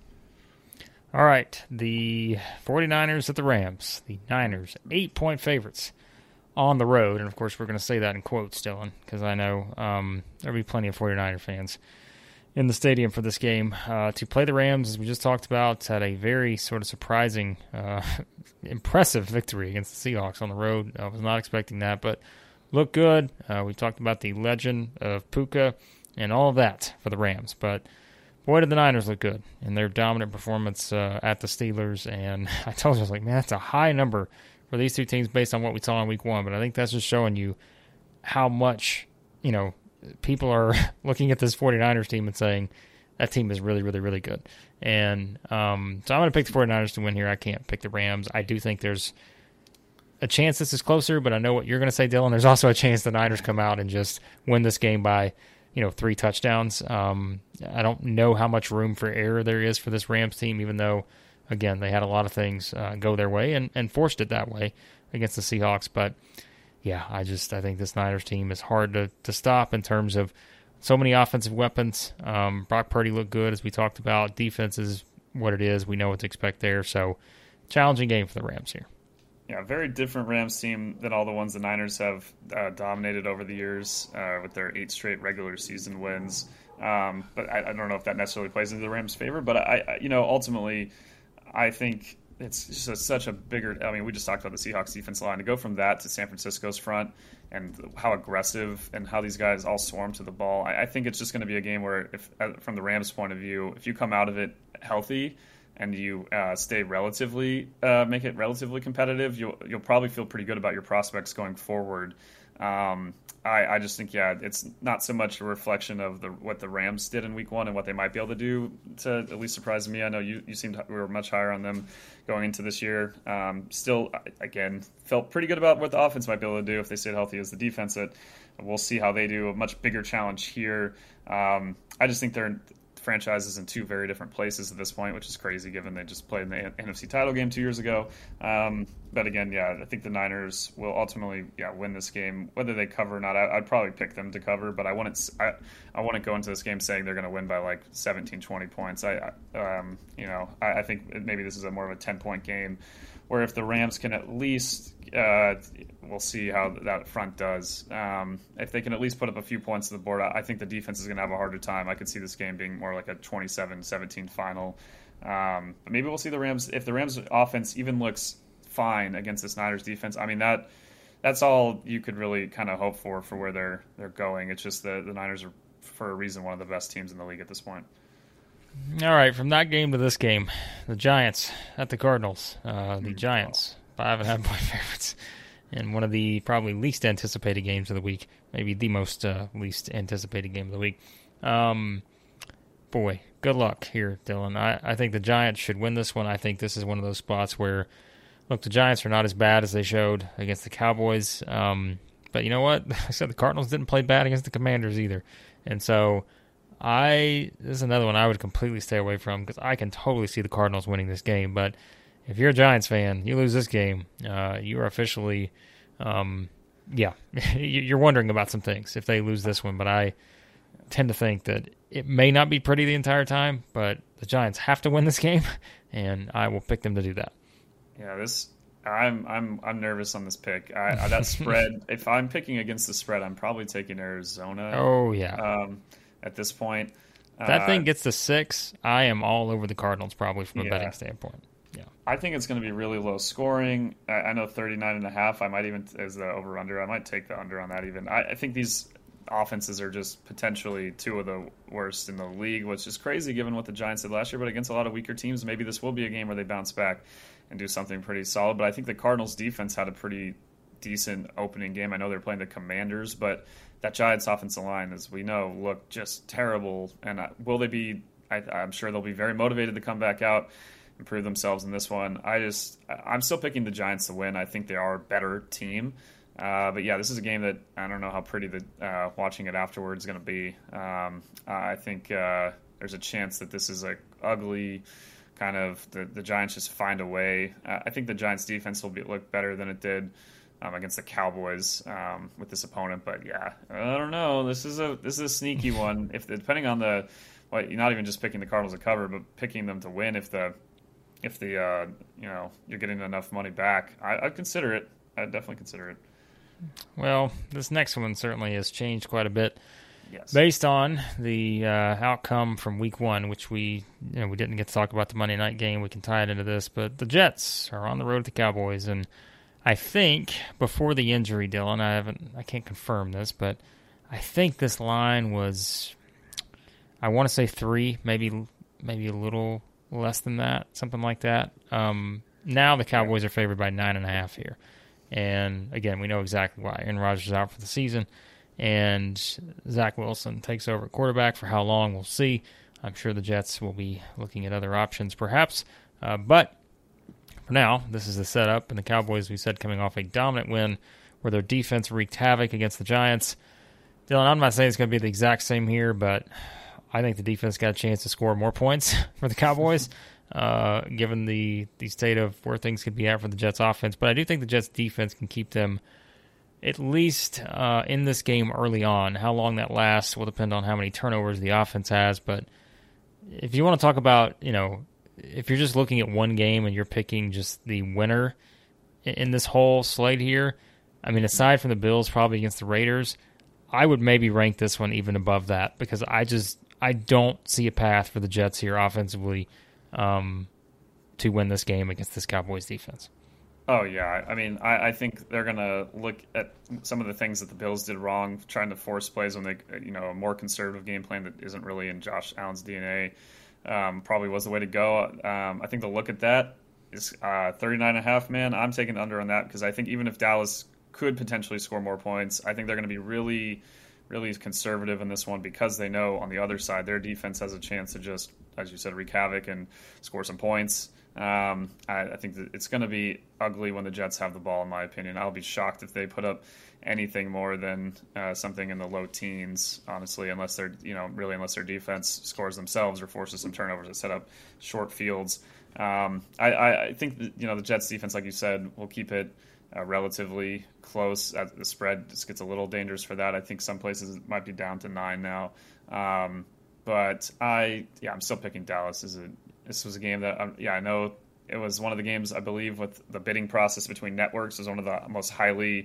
All right, the 49ers at the Rams. The Niners, eight-point favorites on the road. And, of course, we're going to say that in quotes, Dylan, because I know um, there'll be plenty of 49er fans in the stadium for this game. Uh, to play the Rams, as we just talked about, had a very sort of surprising, uh, impressive victory against the Seahawks on the road. I was not expecting that, but looked good. Uh, we talked about the legend of Puka and all of that for the Rams, but boy, did the Niners look good in their dominant performance uh, at the Steelers. And I told you, I was like, man, that's a high number for these two teams based on what we saw in week one. But I think that's just showing you how much, you know, people are looking at this 49ers team and saying that team is really, really, really good. And um, so I'm going to pick the 49ers to win here. I can't pick the Rams. I do think there's a chance this is closer, but I know what you're going to say, Dylan. There's also a chance the Niners come out and just win this game by, you know, three touchdowns. Um, I don't know how much room for error there is for this Rams team, even though, again, they had a lot of things uh, go their way and, and forced it that way against the Seahawks. But, yeah, I just I think this Niners team is hard to, to stop in terms of so many offensive weapons. Um, Brock Purdy looked good, as we talked about. Defense is what it is. We know what to expect there. So, challenging game for the Rams here. Yeah, very different Rams team than all the ones the Niners have uh, dominated over the years uh, with their eight straight regular season wins. Um, but I, I don't know if that necessarily plays into the Rams' favor. But I, I, you know, ultimately, I think it's just a, such a bigger. I mean, we just talked about the Seahawks defense line. To go from that to San Francisco's front and how aggressive and how these guys all swarm to the ball, I, I think it's just going to be a game where, if from the Rams' point of view, if you come out of it healthy and you uh, stay relatively, uh, make it relatively competitive, you'll you'll probably feel pretty good about your prospects going forward. Um, I, I just think, yeah, it's not so much a reflection of the what the Rams did in week one and what they might be able to do to at least surprise me. I know you, you seemed we were much higher on them going into this year. Um, still, again, felt pretty good about what the offense might be able to do if they stayed healthy as the defense. That we'll see how they do. A much bigger challenge here. Um, I just think they're franchises in two very different places at this point, which is crazy given they just played in the N F C title game two years ago. Um, but again, yeah, I think the Niners will ultimately, yeah, win this game. Whether they cover or not, I, I'd probably pick them to cover. But I wouldn't, I, I wouldn't go into this game saying they're going to win by like seventeen, twenty points. I, I um, you know, I, I think maybe this is a more of a ten point game, where if the Rams can at least, uh, we'll see how that front does. Um, if they can at least put up a few points to the board, I think the defense is going to have a harder time. I could see this game being more like a twenty-seven seventeen final. Um, but maybe we'll see the Rams, if the Rams offense even looks fine against this Niners defense. I mean, that that's all you could really kind of hope for for where they're they're going. It's just the, the Niners are, for a reason, one of the best teams in the league at this point. All right, from that game to this game, the Giants at the Cardinals. Uh, the Giants, five and a half point favorites, in one of the probably least anticipated games of the week, maybe the most uh, least anticipated game of the week. Um, boy, good luck here, Dylan. I, I think the Giants should win this one. I think this is one of those spots where, look, the Giants are not as bad as they showed against the Cowboys. Um, but you know what? I said the Cardinals didn't play bad against the Commanders either. And so I this is another one I would completely stay away from because I can totally see the Cardinals winning this game. But if you're a Giants fan, you lose this game, uh, you are officially, um, yeah, you're wondering about some things if they lose this one. But I tend to think that it may not be pretty the entire time, but the Giants have to win this game, and I will pick them to do that. Yeah, this I'm I'm I'm nervous on this pick. I, I, that spread, if I'm picking against the spread, I'm probably taking Arizona. Oh yeah. Um, at this point, that uh, thing gets to six, I am all over the Cardinals probably from a yeah. betting standpoint. Yeah, I think it's going to be really low scoring. I, I know thirty-nine and a half. I might even, as the over under, I might take the under on that even. I, I think these offenses are just potentially two of the worst in the league, which is crazy given what the Giants did last year. But against a lot of weaker teams, maybe this will be a game where they bounce back and do something pretty solid. But I think the Cardinals defense had a pretty decent opening game. I know they're playing the Commanders, but that Giants offensive line, as we know, looked just terrible. And will they be, I, I'm sure they'll be very motivated to come back out and prove themselves in this one. I just, I'm still picking the Giants to win. I think they are a better team. Uh, but yeah, this is a game that I don't know how pretty the uh, watching it afterwards is going to be. Um, I think uh, there's a chance that this is a ugly kind of the, the Giants just find a way. Uh, I think the Giants defense will be, look better than it did um, against the Cowboys um, with this opponent. But yeah, I don't know. This is a this is a sneaky one. If depending on the, well, you're not even just picking the Cardinals to cover, but picking them to win. If the if the uh, you know you're getting enough money back, I, I'd consider it. I'd definitely consider it. Well, this next one certainly has changed quite a bit. Yes. Based on the uh, outcome from week one, which we you know we didn't get to talk about the Monday night game. We can tie it into this, but the Jets are on the road to the Cowboys, and I think before the injury, Dylan, I haven't, I can't confirm this, but I think this line was, I want to say three, maybe maybe a little less than that, something like that. Um, now the Cowboys are favored by nine and a half here, and again, we know exactly why. Aaron Rodgers is out for the season. And Zach Wilson takes over at quarterback. For how long, we'll see. I'm sure the Jets will be looking at other options, perhaps. Uh, but for now, this is the setup. And the Cowboys, we said, coming off a dominant win where their defense wreaked havoc against the Giants. Dylan, I'm not saying it's going to be the exact same here, but I think the defense got a chance to score more points for the Cowboys, uh, given the, the state of where things could be at for the Jets offense. But I do think the Jets defense can keep them at least uh, in this game early on. How long that lasts will depend on how many turnovers the offense has. But if you want to talk about, you know, if you're just looking at one game and you're picking just the winner in this whole slate here, I mean, aside from the Bills probably against the Raiders, I would maybe rank this one even above that because I just I don't see a path for the Jets here offensively. Um, to win this game against this Cowboys defense. Oh, yeah. I mean, I, I think they're going to look at some of the things that the Bills did wrong, trying to force plays when they, you know, a more conservative game plan that isn't really in Josh Allen's D N A um, probably was the way to go. Um, I think they'll look at that. Is uh, thirty-nine and a half, man. I'm taking under on that because I think even if Dallas could potentially score more points, I think they're going to be really, really conservative in this one because they know on the other side their defense has a chance to just, as you said, wreak havoc and score some points. Um, I, I think that it's going to be ugly when the Jets have the ball, in my opinion. I'll be shocked if they put up anything more than uh, something in the low teens, honestly, unless they're, you know, really unless their defense scores themselves or forces some turnovers that set up short fields. Um, I, I, I think that, you know, the Jets defense, like you said, will keep it uh, relatively close. As the spread just gets a little dangerous for that. I think some places it might be down to nine now. Um, but I, yeah, I'm still picking Dallas. Is a This was a game that, um, yeah, I know it was one of the games, I believe, with the bidding process between networks. It was one of the most highly,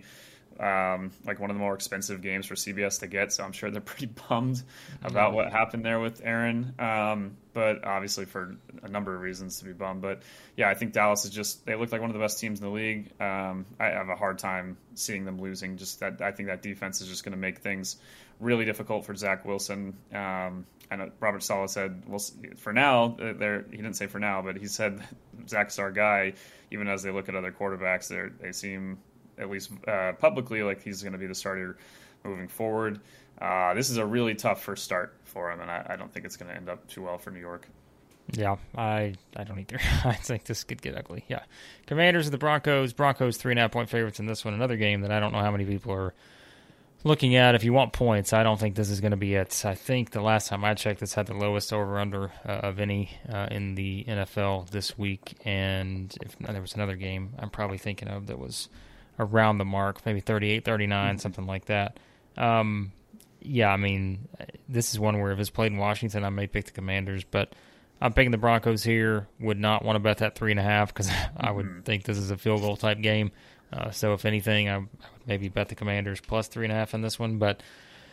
um, like one of the more expensive games for C B S to get. So I'm sure they're pretty bummed about what happened there with Aaron. Um, but obviously for a number of reasons to be bummed. But yeah, I think Dallas is just, they look like one of the best teams in the league. Um, I have a hard time seeing them losing. Just that, I think that defense is just going to make things really difficult for Zach Wilson. Um, I know Robert Saleh said, well, for now, they're, he didn't say for now, but he said Zach's our guy. Even as they look at other quarterbacks, they they seem, at least uh, publicly, like he's going to be the starter moving forward. Uh, this is a really tough first start for him, and I, I don't think it's going to end up too well for New York. Yeah, I I don't either. I think this could get ugly. Yeah. Commanders of the Broncos. Broncos three and a half point favorites in this one. Another game that I don't know how many people are looking at. If you want points, I don't think this is going to be it. I think the last time I checked, this had the lowest over-under uh, of any uh, in the N F L this week. And if there was another game I'm probably thinking of that was around the mark, maybe thirty-eight, thirty-nine, mm-hmm. something like that. Um, yeah, I mean, this is one where if it's played in Washington, I may pick the Commanders. But I'm picking the Broncos here. Would not want to bet that three and a half because I would mm-hmm. think this is a field goal type game. Uh, so if anything, I would maybe bet the Commanders plus three and a half in this one. But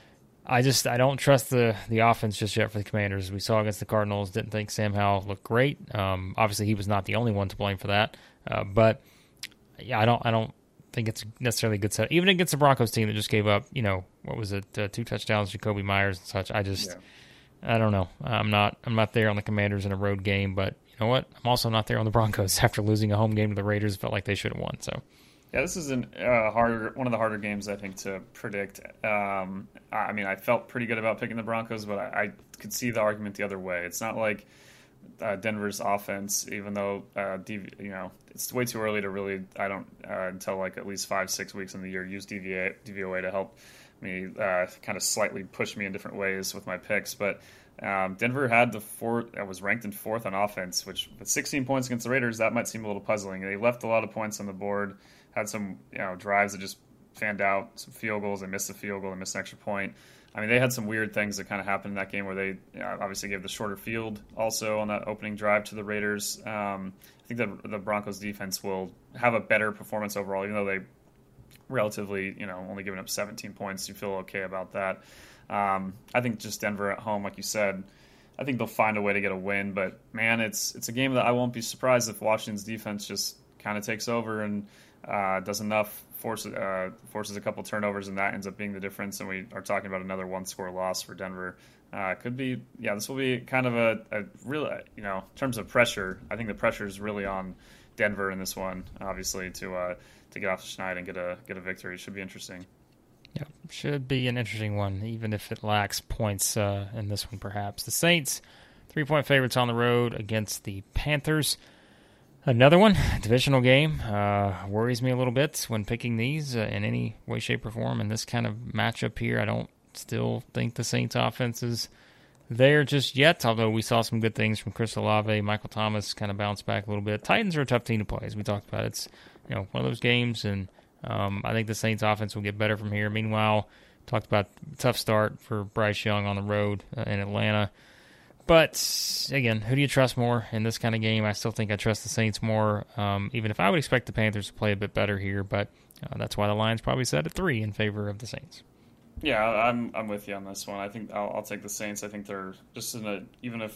I just I don't trust the the offense just yet for the Commanders. We saw against the Cardinals. Didn't think Sam Howell looked great. Um, obviously, he was not the only one to blame for that. Uh, but yeah, I don't I don't think it's necessarily a good set. Even against the Broncos team that just gave up, you know, what was it, uh, two touchdowns, Jacoby Myers and such. I just yeah. I don't know. I'm not I'm not there on the Commanders in a road game. But you know what? I'm also not there on the Broncos after losing a home game to the Raiders. Felt like they should have won. So. Yeah, this is an uh, harder one of the harder games I think to predict. Um, I mean, I felt pretty good about picking the Broncos, but I, I could see the argument the other way. It's not like uh, Denver's offense, even though uh, D V, you know it's way too early to really. I don't uh, until like at least five six weeks in the year use D V A, D V O A to help me uh, kind of slightly push me in different ways with my picks, but. Um, Denver had the fourth, uh, was ranked in fourth on offense, which with sixteen points against the Raiders, that might seem a little puzzling. They left a lot of points on the board, had some you know drives that just fanned out, some field goals. They missed a field goal, they missed an extra point. I mean, they had some weird things that kind of happened in that game where they you know, obviously gave the shorter field also on that opening drive to the Raiders. Um, I think that the Broncos defense will have a better performance overall, even though they relatively, you know, only giving up seventeen points. You feel okay about that. Um, I think just Denver at home, like you said, I think they'll find a way to get a win. But, man, it's it's a game that I won't be surprised if Washington's defense just kind of takes over and uh, does enough, forces, uh, forces a couple turnovers, and that ends up being the difference. And we are talking about another one-score loss for Denver. Uh, could be, yeah, this will be kind of a, a real, you know, in terms of pressure, I think the pressure is really on Denver in this one, obviously, to uh, to get off the schneid and get a, get a victory. It should be interesting. Yeah, should be an interesting one, even if it lacks points uh, in this one, perhaps. The Saints, three-point favorites on the road against the Panthers. Another one, divisional game, uh, worries me a little bit when picking these uh, in any way, shape, or form. In this kind of matchup here, I don't still think the Saints' offense is there just yet, although we saw some good things from Chris Olave. Michael Thomas kind of bounced back a little bit. Titans are a tough team to play, as we talked about. It's you know one of those games, and Um, I think the Saints offense will get better from here. Meanwhile, talked about tough start for Bryce Young on the road uh, in Atlanta. But, again, who do you trust more in this kind of game? I still think I trust the Saints more, um, even if I would expect the Panthers to play a bit better here. But uh, that's why the line's probably set at three in favor of the Saints. Yeah, I'm I'm with you on this one. I think I'll, I'll take the Saints. I think they're just in a, even if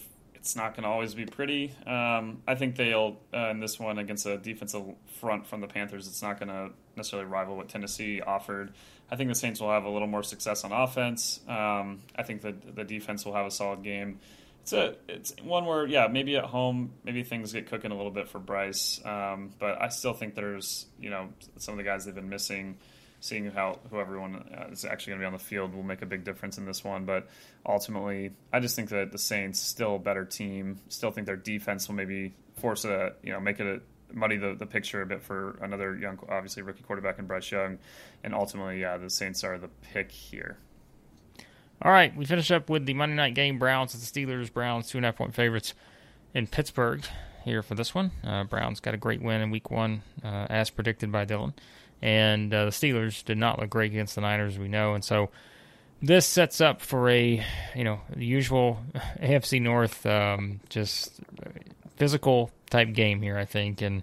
it's not going to always be pretty. Um, I think they'll, uh, in this one against a defensive front from the Panthers, it's not going to necessarily rival what Tennessee offered. I think the Saints will have a little more success on offense. Um, I think that the defense will have a solid game. It's a it's one where, yeah, maybe at home, maybe things get cooking a little bit for Bryce. Um, but I still think there's, you know, some of the guys they've been missing. Seeing how who everyone uh, is actually going to be on the field will make a big difference in this one. But ultimately, I just think that the Saints still a better team. Still think their defense will maybe force a you know make it a, muddy the, the picture a bit for another young, obviously rookie quarterback in Bryce Young. And ultimately, yeah, the Saints are the pick here. All right, we finish up with the Monday night game. Browns at the Steelers. Browns two and a half point favorites in Pittsburgh here for this one. Uh, Browns got a great win in Week One, uh, as predicted by Dylan. And uh, the Steelers did not look great against the Niners, we know. And so this sets up for a, you know, the usual A F C North, um, just physical type game here, I think. And,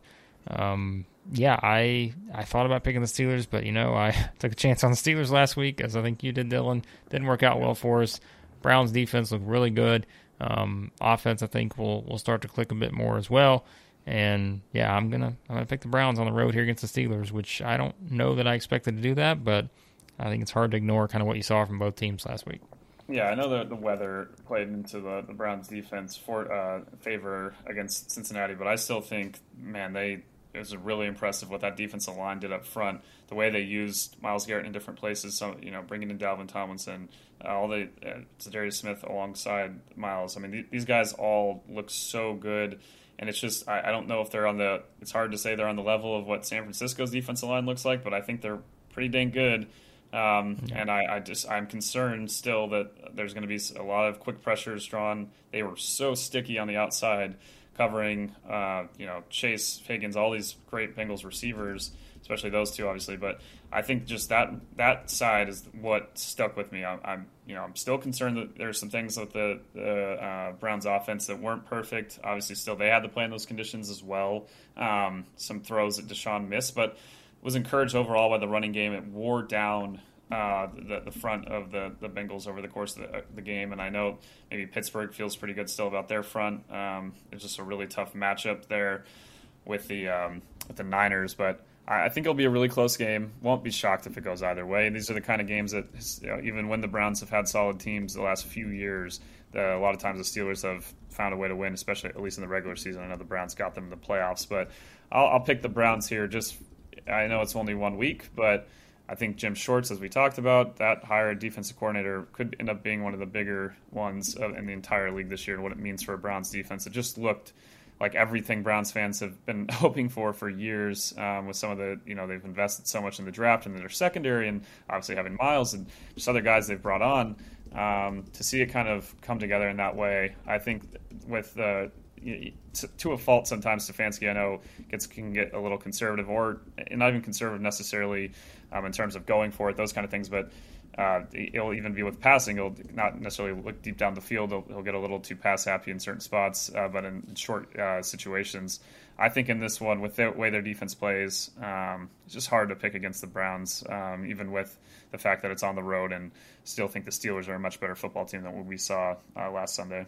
um, yeah, I I thought about picking the Steelers, but, you know, I took a chance on the Steelers last week, as I think you did, Dylan. Didn't work out well for us. Browns defense looked really good. Um, offense, I think, will will start to click a bit more as well. And yeah, I'm gonna I'm gonna pick the Browns on the road here against the Steelers, which I don't know that I expected to do that, but I think it's hard to ignore kind of what you saw from both teams last week. Yeah, I know that the weather played into the, the Browns' defense for uh, favor against Cincinnati, but I still think, man, they it was really impressive what that defensive line did up front. The way they used Myles Garrett in different places, so you know, bringing in Dalvin Tomlinson, uh, all the uh, Zadarius Smith alongside Myles. I mean, th- these guys all look so good. And it's just, I, I don't know if they're on the, it's hard to say they're on the level of what San Francisco's defensive line looks like, but I think they're pretty dang good. Um, yeah. And I, I just, I'm concerned still that there's going to be a lot of quick pressures drawn. They were so sticky on the outside, covering, uh, you know, Chase, Higgins, all these great Bengals receivers, especially those two, obviously. But I think just that that side is what stuck with me. I'm, I'm you know, I'm still concerned that there's some things with the, the uh, Browns offense that weren't perfect. Obviously, still they had to play in those conditions as well. Um, some throws that Deshaun missed, but was encouraged overall by the running game. It wore down uh, the, the front of the, the Bengals over the course of the, uh, the game. And I know maybe Pittsburgh feels pretty good still about their front. Um, it's just a really tough matchup there with the um, with the Niners, but I think it'll be a really close game. Won't be shocked if it goes either way. These are the kind of games that, you know, even when the Browns have had solid teams the last few years, the, a lot of times the Steelers have found a way to win, especially at least in the regular season. I know the Browns got them in the playoffs, but I'll, I'll pick the Browns here. Just I know it's only one week, but I think Jim Schwartz, as we talked about, that hired defensive coordinator could end up being one of the bigger ones in the entire league this year and what it means for a Browns defense. It just looked like everything Browns fans have been hoping for for years, um, with some of the, you know, they've invested so much in the draft and their secondary and obviously having Myles and just other guys they've brought on, um, to see it kind of come together in that way. I think with uh, to a fault sometimes Stefanski, I know, gets can get a little conservative or not even conservative necessarily um, in terms of going for it, those kind of things, but Uh, he'll even be with passing. He'll not necessarily look deep down the field. He'll, he'll get a little too pass happy in certain spots, uh, but in short uh, situations, I think in this one, with the way their defense plays, um, it's just hard to pick against the Browns, um, even with the fact that it's on the road, and still think the Steelers are a much better football team than what we saw uh, last Sunday.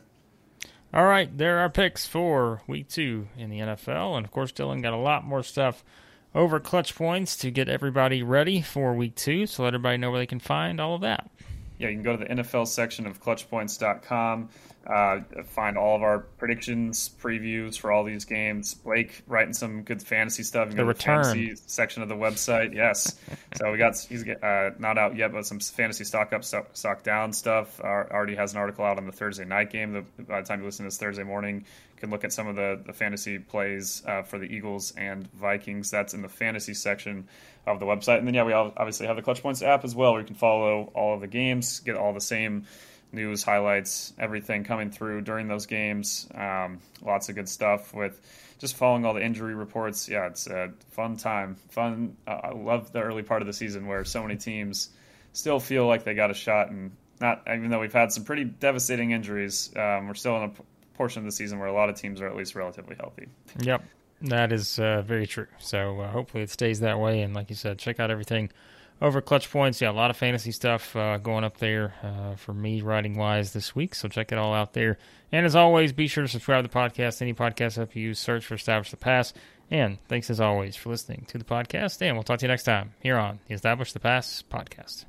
All right, there are picks for week two in the N F L, and of course, Dylan got a lot more stuff over Clutch Points to get everybody ready for week two, so let everybody know where they can find all of that. Yeah, you can go to the N F L section of clutch points dot com, uh, find all of our predictions, previews for all these games. Blake writing some good fantasy stuff. You the go return. To the fantasy section of the website. Yes. So we got, he's uh, not out yet, but some fantasy stock up, stock, stock down stuff. Uh, already has an article out on the Thursday night game. The, by the time you listen to this Thursday morning, you can look at some of the, the fantasy plays uh, for the Eagles and Vikings. That's in the fantasy section of the website. And then, yeah, we obviously have the Clutch Points app as well, where you can follow all of the games, get all the same news, highlights, everything coming through during those games. Um, lots of good stuff with just following all the injury reports. Yeah, it's a fun time. Fun. Uh, I love the early part of the season where so many teams still feel like they got a shot, and not, even though we've had some pretty devastating injuries, um, we're still in a p- portion of the season where a lot of teams are at least relatively healthy. Yep. That is uh, very true. So uh, hopefully it stays that way. And like you said, check out everything over Clutch Points. Yeah, a lot of fantasy stuff uh, going up there uh, for me writing-wise this week, so check it all out there. And as always, be sure to subscribe to the podcast. Any podcast app you use, search for Establish the Pass. And thanks as always for listening to the podcast, and we'll talk to you next time here on the Establish the Pass podcast.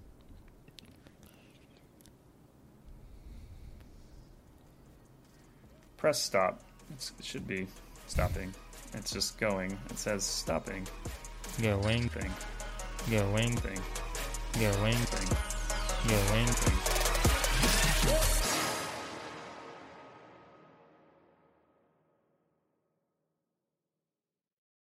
Press stop. It's, it should be stopping. It's just going. It says stopping. Going. Thing. Going. Thing. Going. Thing. Going. Thing.